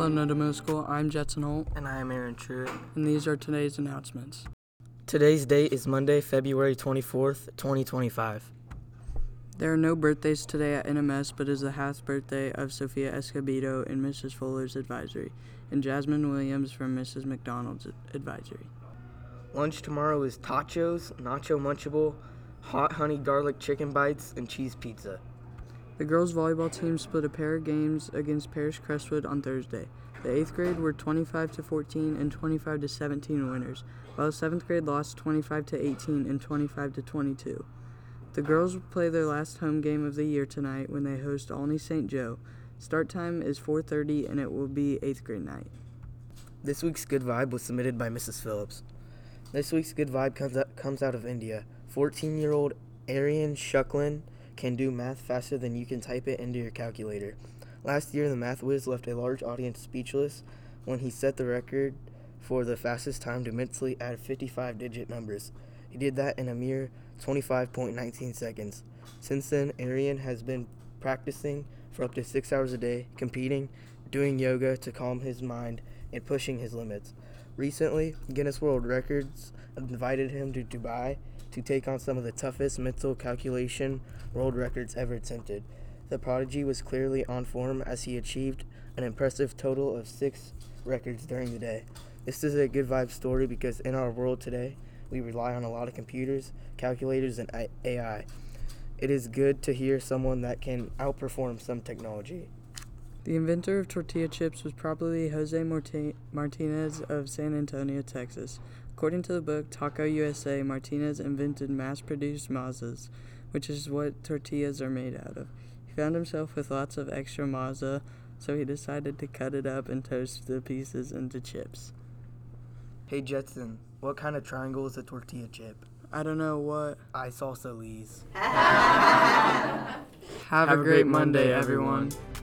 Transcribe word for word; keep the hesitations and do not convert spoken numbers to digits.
Hello, Noda Middle School. I'm Jetson Holt, And I am Aaron Truitt. and these are today's announcements. Today's date is Monday, February twenty-fourth, twenty twenty-five. There are no birthdays today at N M S, but it is the half birthday of Sophia Escobedo in Missus Fuller's advisory, and Jasmine Williams from Missus McDonald's advisory. Lunch tomorrow is tachos, nacho munchable, hot honey garlic chicken bites, and cheese pizza. The girls' volleyball team split a pair of games against Parish Crestwood on Thursday. The eighth grade were twenty-five to fourteen and twenty-five to seventeen winners, while the seventh grade lost twenty-five to eighteen and twenty-five to twenty-two. The girls will play their last home game of the year tonight when they host Olney Saint Joe. Start time is four thirty and it will be eighth grade night. This week's Good Vibe was submitted by Missus Phillips. This week's Good Vibe comes out, comes out of India. fourteen-year-old Aryan Shuklin can do math faster than you can type it into your calculator. Last year, the math whiz left a large audience speechless when he set the record for the fastest time to mentally add fifty-five digit numbers. He did that in a mere twenty-five point one nine seconds. Since then, Aryan has been practicing for up to six hours a day, competing, doing yoga to calm his mind, and pushing his limits. Recently, Guinness World Records invited him to Dubai to take on some of the toughest mental calculation world records ever attempted. The prodigy was clearly on form as he achieved an impressive total of six records during the day. This is a good vibe story because in our world today, we rely on a lot of computers, calculators, and A I. It is good to hear someone that can outperform some technology. The inventor of tortilla chips was probably Jose Marti- Martinez of San Antonio, Texas. According to the book Taco U S A, Martinez invented mass-produced mazas, which is what tortillas are made out of. He found himself with lots of extra maza, so he decided to cut it up and toast the pieces into chips. Hey Jetson, what kind of triangle is a tortilla chip? I don't know what. I salsa Lee's. Have, Have a great, great Monday, Monday everyone. everyone.